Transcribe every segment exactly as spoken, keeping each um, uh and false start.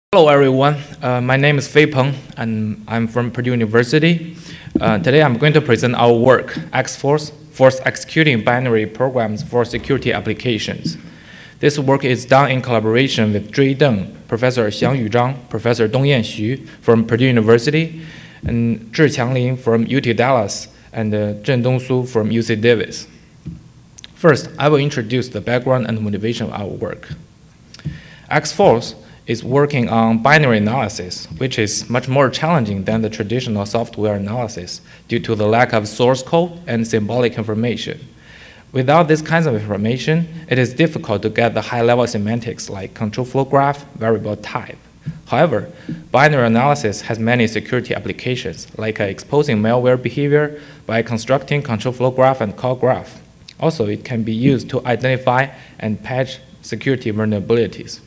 Hello everyone, uh, my name is Fei Peng and I'm from Purdue University. Uh, today I'm going to present our work, X-Force, Force Executing Binary Programs for Security Applications. This work is done in collaboration with Zhui Deng, Professor Xiangyu Zhang, Professor Dongyan Xu from Purdue University, and Zhiqiang Lin from U T Dallas, and uh, Zhen Dongsu from U C Davis. First, I will introduce the background and motivation of our work. X-Force is working on binary analysis, which is much more challenging than the traditional software analysis due to the lack of source code and symbolic information. Without this kinds of information, it is difficult to get the high-level semantics like control flow graph, variable type. However, binary analysis has many security applications, like uh, exposing malware behavior by constructing control flow graph and call graph. Also, it can be used to identify and patch security vulnerabilities.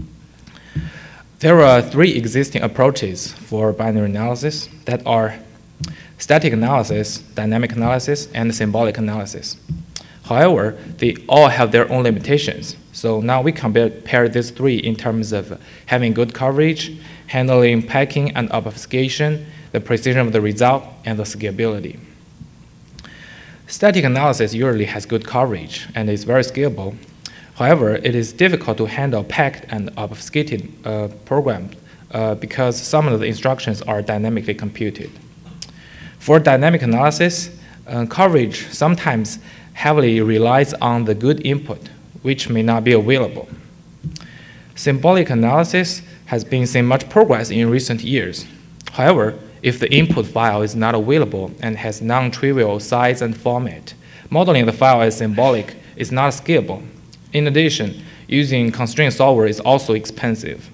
There are three existing approaches for binary analysis that are static analysis, dynamic analysis, and symbolic analysis. However, they all have their own limitations. So now we compare these three in terms of having good coverage, handling packing and obfuscation, the precision of the result, and the scalability. Static analysis usually has good coverage and is very scalable. However, it is difficult to handle packed and obfuscated uh, programs uh, because some of the instructions are dynamically computed. For dynamic analysis, uh, coverage sometimes heavily relies on the good input, which may not be available. Symbolic analysis has been seeing much progress in recent years. However, if the input file is not available and has non-trivial size and format, modeling the file as symbolic is not scalable. In addition, using constraint solver is also expensive.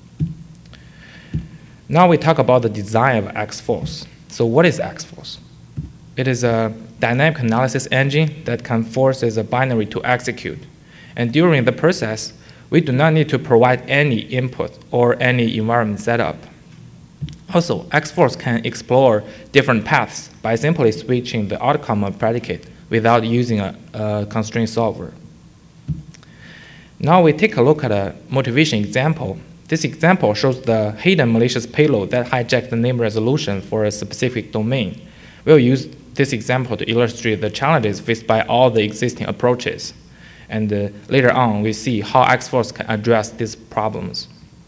Now we talk about the design of X-Force. So what is X-Force? It is a dynamic analysis engine that can force a binary to execute. And during the process, we do not need to provide any input or any environment setup. Also, X-Force can explore different paths by simply switching the outcome of predicate without using a, a constraint solver. Now we take a look at a motivation example. This example shows the hidden malicious payload that hijacked the name resolution for a specific domain. We'll use this example to illustrate the challenges faced by all the existing approaches. And uh, later on, we see how X-Force can address these problems.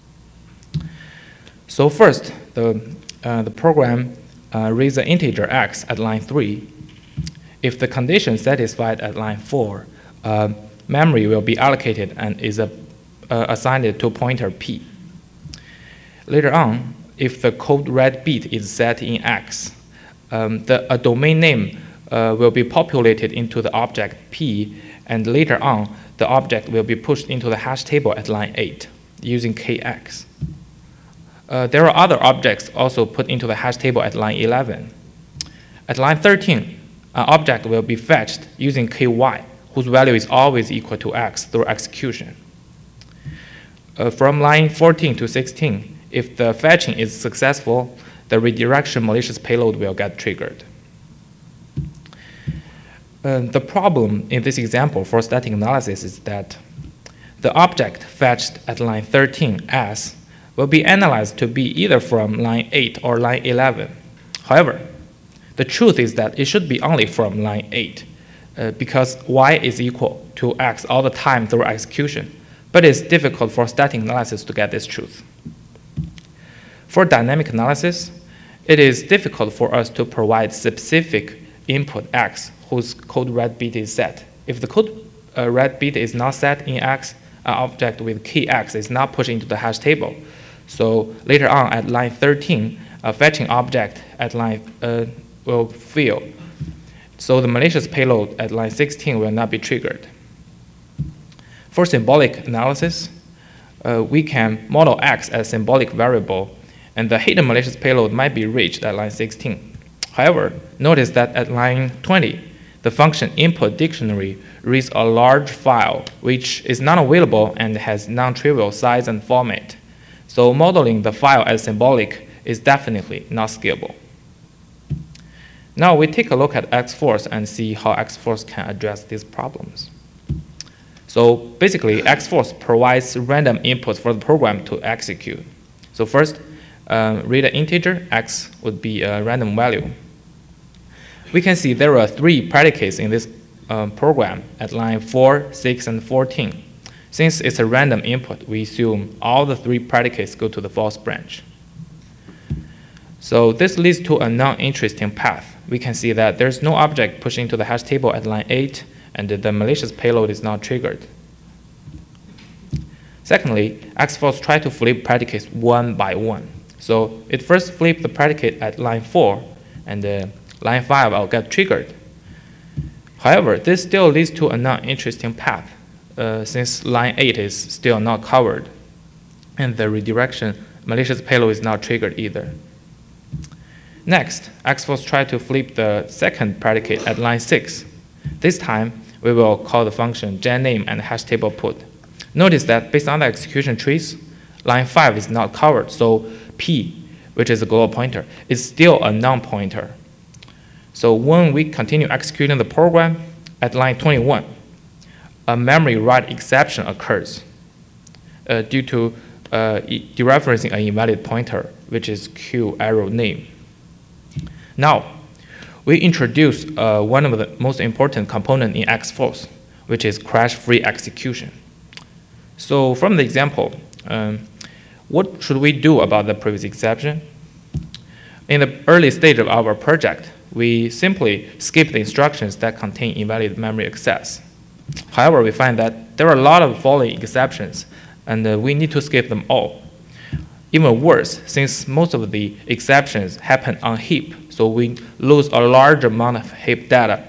So first, the, uh, the program uh, reads an integer x at line three. If the condition satisfied at line four, uh, memory will be allocated and is a, uh, assigned to pointer p. Later on, if the code red bit is set in x, um, the, a domain name uh, will be populated into the object p, and later on, the object will be pushed into the hash table at line eight using kx. Uh, there are other objects also put into the hash table at line eleven. At line thirteen, an object will be fetched using ky, whose value is always equal to x through execution. Uh, from line fourteen to sixteen, if the fetching is successful, the redirection malicious payload will get triggered. Uh, the problem in this example for static analysis is that the object fetched at line thirteen, s, will be analyzed to be either from line eight or line eleven. However, the truth is that it should be only from line eight. Uh, because y is equal to x all the time through execution, but it's difficult for static analysis to get this truth. For dynamic analysis, it is difficult for us to provide specific input x whose code red bit is set. If the code uh, red bit is not set in x, an object with key x is not pushed into the hash table. So later on at line thirteen, a fetching object at line uh, will fail. So the malicious payload at line sixteen will not be triggered. For symbolic analysis, uh, we can model x as a symbolic variable, and the hidden malicious payload might be reached at line sixteen. However, notice that at line twenty, the function input dictionary reads a large file which is not available and has non-trivial size and format. So modeling the file as symbolic is definitely not scalable. Now we take a look at X-Force and see how X-Force can address these problems. So basically, X-Force provides random inputs for the program to execute. So first, uh, read an integer, x would be a random value. We can see there are three predicates in this um, program at line four, six, and fourteen. Since it's a random input, we assume all the three predicates go to the false branch. So this leads to a non-interesting path. We can see that there's no object pushed into the hash table at line eight, and the malicious payload is not triggered. Secondly, Xforce tried to flip predicates one by one. So it first flipped the predicate at line four, and uh, line five will get triggered. However, this still leads to a non-interesting path, uh, since line eight is still not covered, and the redirection malicious payload is not triggered either. Next, Xforce tried to flip the second predicate at line six. This time, we will call the function genName and hash table put. Notice that based on the execution trees, line five is not covered, so P, which is a global pointer, is still a non-pointer. So when we continue executing the program, at line twenty-one, a memory write exception occurs uh, due to uh, dereferencing an invalid pointer, which is Q arrow name. Now, we introduce uh, one of the most important components in Xforce, which is crash-free execution. So from the example, um, what should we do about the previous exception? In the early stage of our project, we simply skip the instructions that contain invalid memory access. However, we find that there are a lot of following exceptions, and uh, we need to skip them all. Even worse, since most of the exceptions happen on heap, so we lose a large amount of heap data.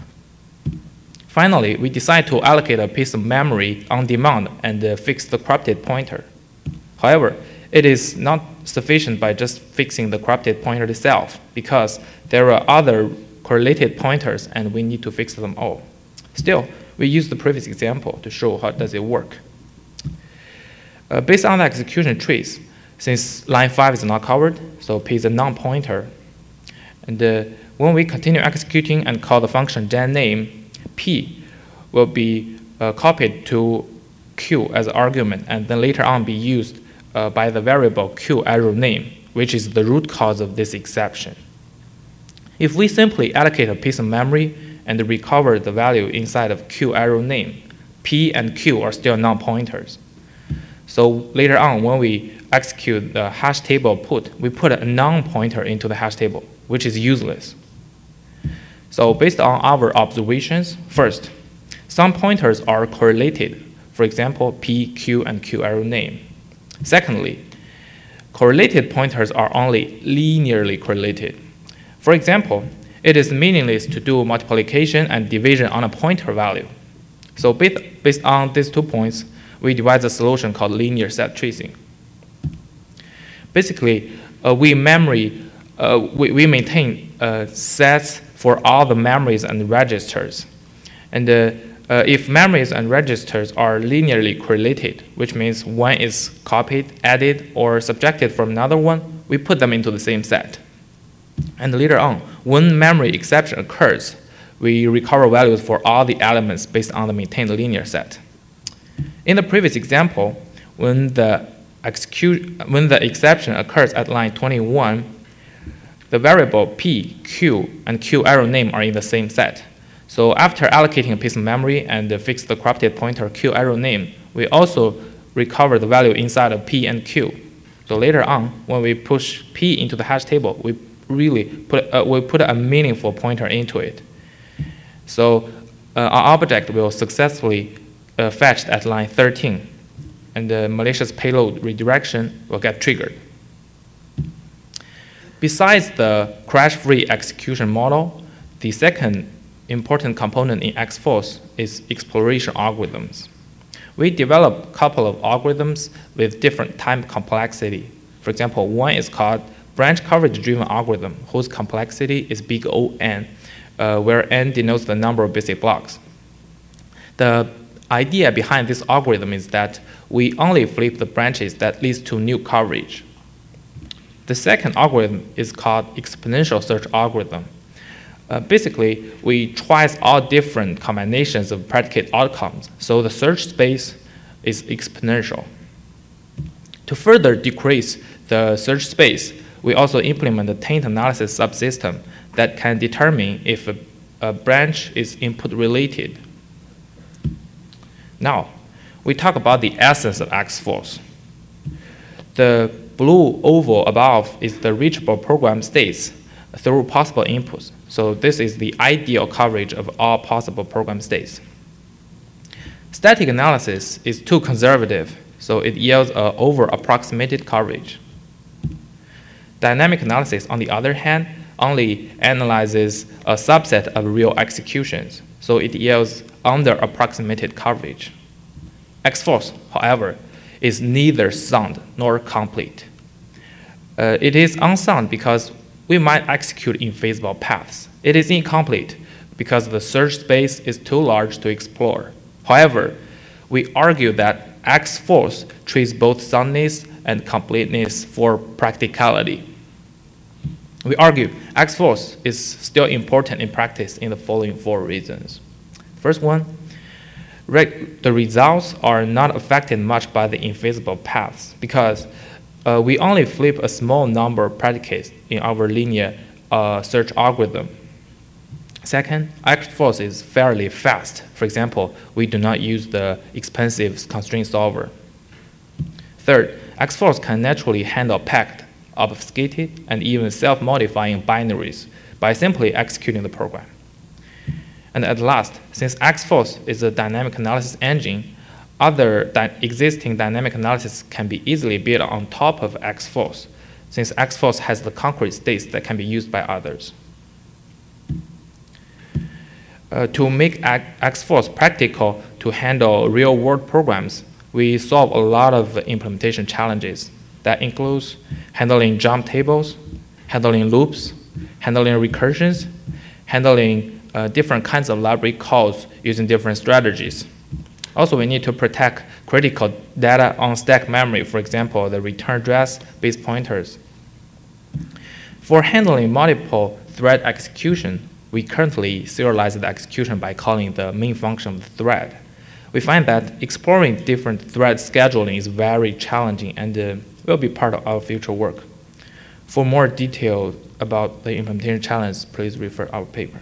Finally, we decide to allocate a piece of memory on demand and uh, fix the corrupted pointer. However, it is not sufficient by just fixing the corrupted pointer itself, because there are other correlated pointers and we need to fix them all. Still, we use the previous example to show how does it work. Uh, based on the execution trees, since line five is not covered, so P is a non-pointer, and uh, when we continue executing and call the function genName, P will be uh, copied to Q as an argument, and then later on be used uh, by the variable Q arrow name, which is the root cause of this exception. If we simply allocate a piece of memory and recover the value inside of Q arrow name, P and Q are still non-pointers. So later on, when we execute the hash table put, we put a non-pointer into the hash table, which is useless. So based on our observations, first, some pointers are correlated, for example, P, Q, and Q arrow name. Secondly, correlated pointers are only linearly correlated. For example, it is meaningless to do multiplication and division on a pointer value. So based, based on these two points, we devise a solution called linear set tracing. Basically, uh, we memory, uh, we, we maintain uh, sets for all the memories and registers. And uh, uh, if memories and registers are linearly correlated, which means one is copied, added, or subtracted from another one, we put them into the same set. And later on, when memory exception occurs, we recover values for all the elements based on the maintained linear set. In the previous example, when the, execute, when the exception occurs at line twenty-one, the variable P, Q, and Q arrow name are in the same set. So after allocating a piece of memory and fix the corrupted pointer Q arrow name, we also recover the value inside of P and Q. So later on, when we push P into the hash table, we really put, uh, we put a meaningful pointer into it. So uh, our object will successfully uh, fetched at line thirteen, and the malicious payload redirection will get triggered. Besides the crash-free execution model, the second important component in Xforce is exploration algorithms. We develop a couple of algorithms with different time complexity. For example, one is called branch coverage-driven algorithm, whose complexity is big O n, uh, where n denotes the number of basic blocks. The idea behind this algorithm is that we only flip the branches that leads to new coverage. The second algorithm is called exponential search algorithm. Uh, basically, we twice all different combinations of predicate outcomes, so the search space is exponential. To further decrease the search space, we also implement a taint analysis subsystem that can determine if a, a branch is input related. Now, we talk about the essence of X-Force. The blue oval above is the reachable program states through possible inputs. So this is the ideal coverage of all possible program states. Static analysis is too conservative, so it yields an over-approximated coverage. Dynamic analysis, on the other hand, only analyzes a subset of real executions, so it yields under-approximated coverage. X-Force, however, is neither sound nor complete. Uh, it is unsound because we might execute infeasible paths. It is incomplete because the search space is too large to explore. However, we argue that X-Force treats both soundness and completeness for practicality. We argue X-Force is still important in practice in the following four reasons. First one, the results are not affected much by the infeasible paths because uh, we only flip a small number of predicates in our linear uh, search algorithm. Second, X-Force is fairly fast. For example, we do not use the expensive constraint solver. Third, X-Force can naturally handle packed, obfuscated, and even self-modifying binaries by simply executing the program. And at last, since X-Force is a dynamic analysis engine, other dy existing dynamic analysis can be easily built on top of X-Force, since X-Force has the concrete states that can be used by others. Uh, to make X-Force practical to handle real-world programs, we solve a lot of implementation challenges. That includes handling jump tables, handling loops, handling recursions, handling uh, different kinds of library calls using different strategies. Also, we need to protect critical data on stack memory, for example, the return address, base pointers. For handling multiple thread execution, we currently serialize the execution by calling the main function of the thread. We find that exploring different thread scheduling is very challenging and uh, will be part of our future work. For more detail about the implementation challenge, please refer our paper.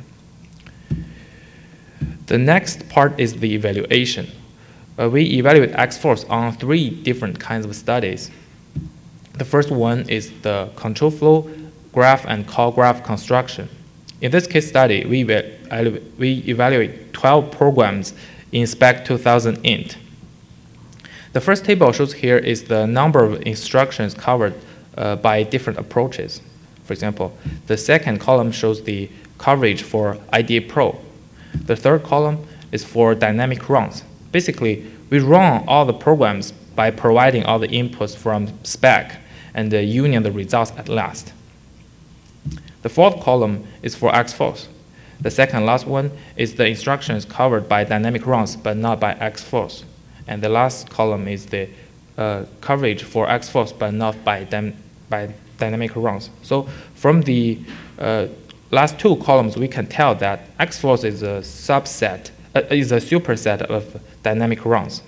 The next part is the evaluation. Uh, we evaluate X-Force on three different kinds of studies. The first one is the control flow graph and call graph construction. In this case study, we, we evaluate twelve programs in spec two thousand int. The first table shows here is the number of instructions covered uh, by different approaches. For example, the second column shows the coverage for I D A Pro. The third column is for dynamic runs. Basically, we run all the programs by providing all the inputs from spec and uh, union the results at last. The fourth column is for X-Force. The second last one is the instructions covered by dynamic runs but not by X-Force. And the last column is the uh, coverage for X-Force but not by, by dynamic runs. So from the uh, last two columns, we can tell that X-Force is a subset, uh, is a superset of dynamic runs,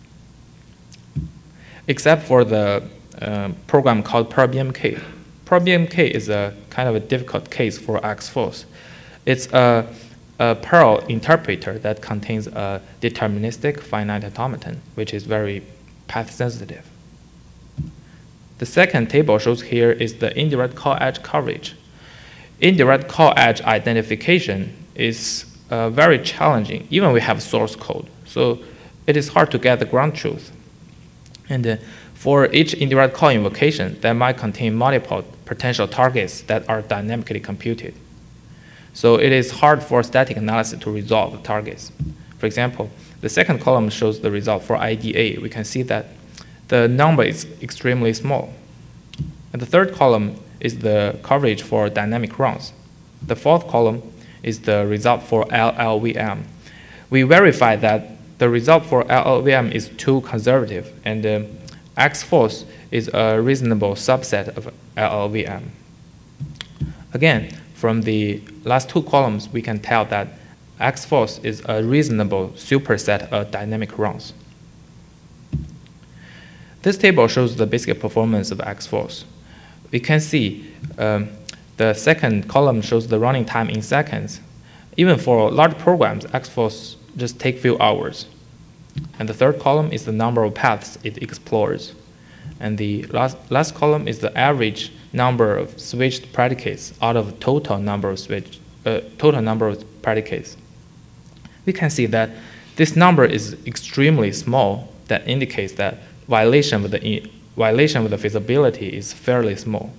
except for the uh, program called PerlBMK. PerlBMK is a kind of a difficult case for X-Force. It's a, a Perl interpreter that contains a deterministic finite automaton, which is very path sensitive. The second table shows here is the indirect call edge coverage. Indirect call edge identification is uh, very challenging, even we have source code. So it is hard to get the ground truth. And uh, for each indirect call invocation, that might contain multiple potential targets that are dynamically computed. So it is hard for static analysis to resolve the targets. For example, the second column shows the result for I D A. We can see that the number is extremely small. And the third column is the coverage for dynamic runs. The fourth column is the result for L L V M. We verify that the result for L L V M is too conservative, and uh, X-Force is a reasonable subset of L L V M. Again, from the last two columns, we can tell that X-Force is a reasonable superset of dynamic runs. This table shows the basic performance of Xforce. We can see um, the second column shows the running time in seconds. Even for large programs, Xforce just take few hours. And the third column is the number of paths it explores. And the last, last column is the average number of switched predicates out of total number of switch, uh, total number of predicates. We can see that this number is extremely small. That indicates that violation with the violation with the feasibility is fairly small.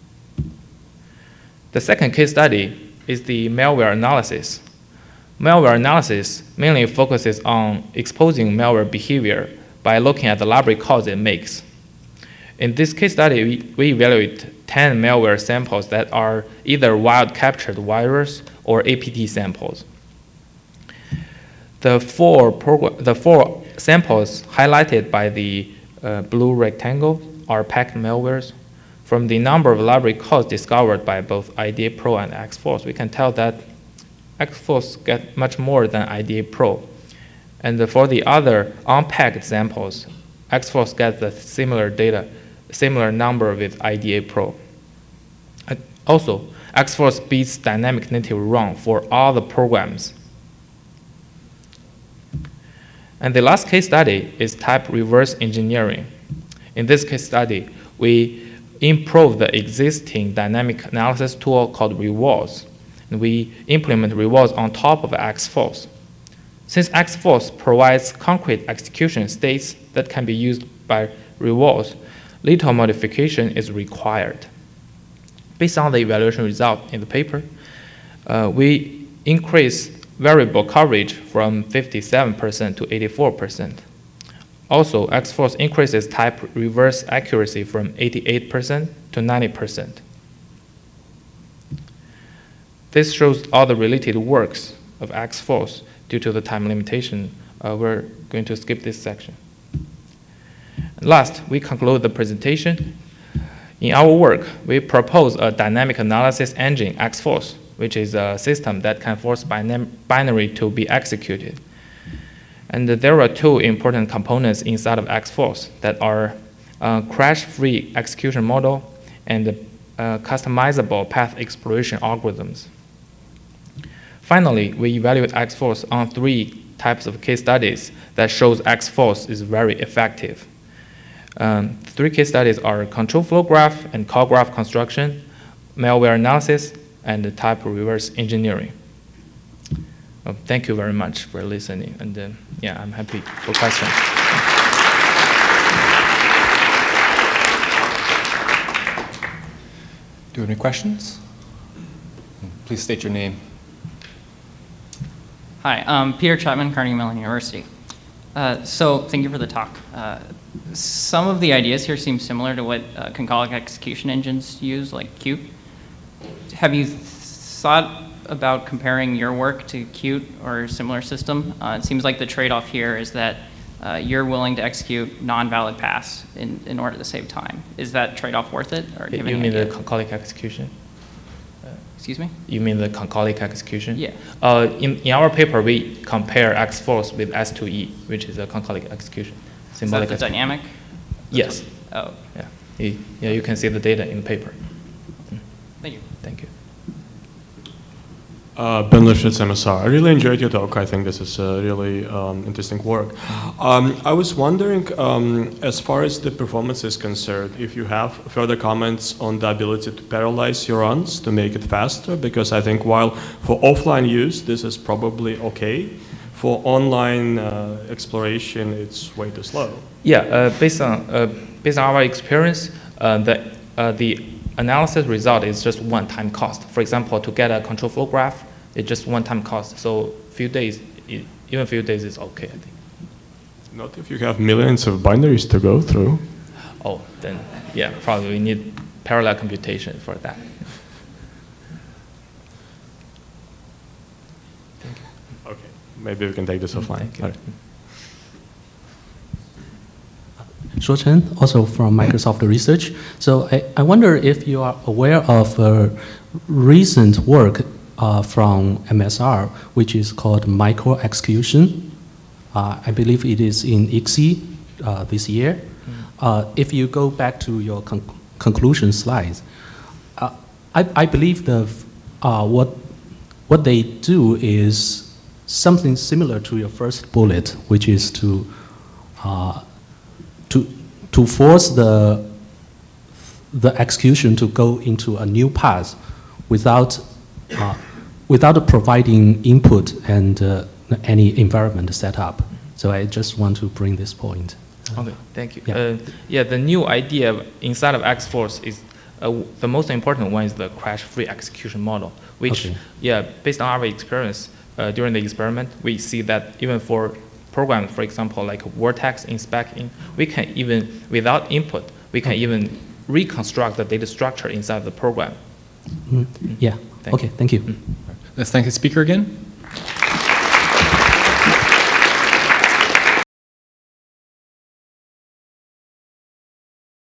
The second case study is the malware analysis. Malware analysis mainly focuses on exposing malware behavior by looking at the library calls it makes. In this case study, we, we evaluate ten malware samples that are either wild captured virus or A P T samples. The four, the four samples highlighted by the uh, blue rectangle are packed malwares. From the number of library calls discovered by both I D A Pro and Xforce, we can tell that Xforce get much more than I D A Pro. And for the other unpacked samples, Xforce gets the similar data, similar number with I D A Pro. Also, Xforce beats dynamic native run for all the programs. And the last case study is type reverse engineering. In this case study, we improve the existing dynamic analysis tool called Rewards. And we implement Rewards on top of Xforce. Since Xforce provides concrete execution states that can be used by Rewards, little modification is required. Based on the evaluation result in the paper, uh, we increase variable coverage from fifty-seven percent to eighty-four percent. Also, Xforce increases type reverse accuracy from eighty-eight percent to ninety percent. This shows all the related works of Xforce. Due to the time limitation, uh, we're going to skip this section. And last, we conclude the presentation. In our work, we propose a dynamic analysis engine, Xforce, which is a system that can force binary to be executed. And there are two important components inside of Xforce that are uh, crash-free execution model and uh, customizable path exploration algorithms. Finally, we evaluate Xforce on three types of case studies that shows Xforce is very effective. Um, three case studies are control flow graph and call graph construction, malware analysis, and type reverse engineering. Uh, thank you very much for listening, and uh, yeah, I'm happy for questions. Do you have any questions? Please state your name. Hi, um, Peter Chapman, Carnegie Mellon University. Uh, so thank you for the talk. Uh, some of the ideas here seem similar to what uh, concolic execution engines use, like Qt. Have you thought about comparing your work to Qt or a similar system? Uh, it seems like the trade-off here is that uh, you're willing to execute non-valid paths in, in order to save time. Is that trade-off worth it? Or do you, you mean idea? The concolic execution? Excuse me? You mean the concolic execution? Yeah. Uh, in, in our paper, we compare Xforce with S two E, which is a concolic execution. Symbolic is that the dynamic? Yes. Oh. Yeah. You, yeah, you can see the data in the paper. Thank you. Thank you. Uh, Ben Lifshitz, M S R. I really enjoyed your talk. I think this is uh, really um, interesting work. Um, I was wondering, um, as far as the performance is concerned, if you have further comments on the ability to parallelize your runs to make it faster, because I think while for offline use, this is probably okay, for online uh, exploration, it's way too slow. Yeah, uh, based on uh, based on our experience, uh, the uh, the analysis result is just one-time cost. For example, to get a control flow graph, it's just one-time cost. So few days, it, even few days is okay, I think. Not if you have millions of binaries to go through. Oh, then yeah, probably we need parallel computation for that. Thank you. Okay, maybe we can take this offline. Thank you. All right. Shuo Chen, also from Microsoft Research. So I, I wonder if you are aware of uh, recent work uh, from M S R, which is called micro execution. Uh, I believe it is in I C S E uh, this year. uh, if you go back to your con conclusion slides, uh, I, I believe the, uh, what, what they do is something similar to your first bullet, which is to, uh, to, to force the, the execution to go into a new path without, uh, without providing input and uh, any environment setup. So I just want to bring this point. Okay, thank you. Yeah. Uh, yeah, the new idea inside of X-Force is uh, the most important one is the crash-free execution model, which, Okay. yeah, based on our experience uh, during the experiment, we see that even for programs, for example, like Vertex in SpecIn, we can even, without input, we can Okay. even reconstruct the data structure inside the program. Mm, yeah, Thank okay, you. thank you. Let's thank the speaker again.